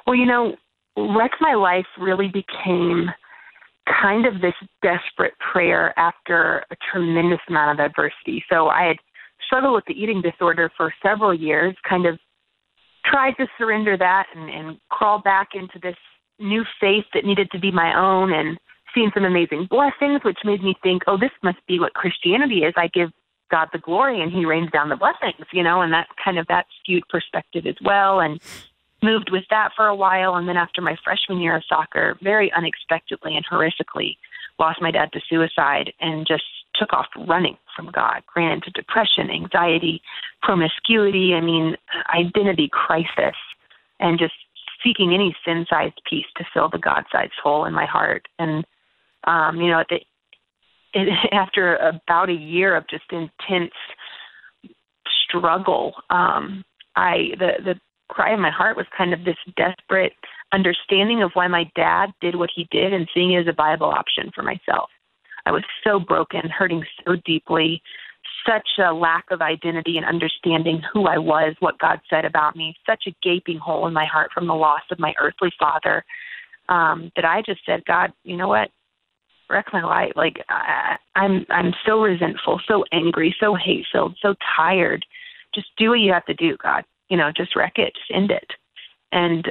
Well, Wreck My Life really became kind of this desperate prayer after a tremendous amount of adversity. So I had struggled with the eating disorder for several years, kind of tried to surrender that and crawl back into this new faith that needed to be my own, and seen some amazing blessings, which made me think, oh, this must be what Christianity is. I give God the glory and he rains down the blessings, and that kind of that skewed perspective as well. And moved with that for a while. And then after my freshman year of soccer, very unexpectedly and horrifically lost my dad to suicide and just took off running from God, ran into depression, anxiety, promiscuity, identity crisis, and just seeking any sin-sized piece to fill the God-sized hole in my heart. And, after about a year of just intense struggle, the cry in my heart was kind of this desperate understanding of why my dad did what he did and seeing it as a viable option for myself. I was so broken, hurting so deeply, such a lack of identity and understanding who I was, what God said about me, such a gaping hole in my heart from the loss of my earthly father, that I just said, God, you know what? Wreck my life. I'm so resentful, so angry, so hate-filled, so tired. Just do what you have to do, God. Just wreck it, just end it. And,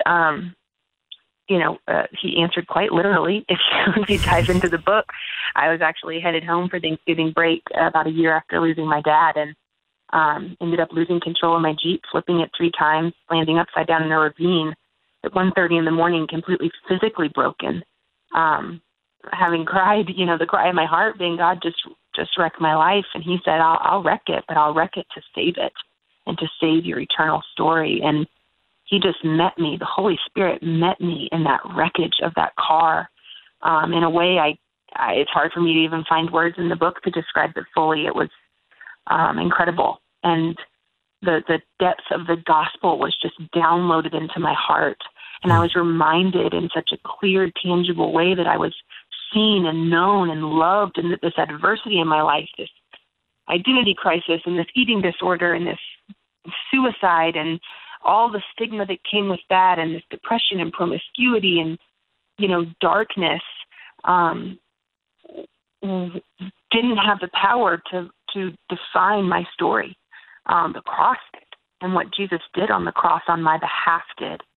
he answered quite literally. If you dive into the book, I was actually headed home for Thanksgiving break about a year after losing my dad, and ended up losing control of my Jeep, flipping it 3 times, landing upside down in a ravine at 1:30 in the morning, completely physically broken. Having cried, the cry in my heart being, God, just wreck my life. And he said, I'll wreck it, but I'll wreck it to save it and to save your eternal story. And he just met me. The Holy Spirit met me in that wreckage of that car in a way it's hard for me to even find words in the book to describe it fully. It was incredible. And the depths of the gospel was just downloaded into my heart. And I was reminded in such a clear, tangible way that I was seen and known and loved, and that this adversity in my life, this identity crisis and this eating disorder and this suicide and all the stigma that came with that, and this depression and promiscuity and, darkness, didn't have the power to define my story. The cross did, and what Jesus did on the cross on my behalf did.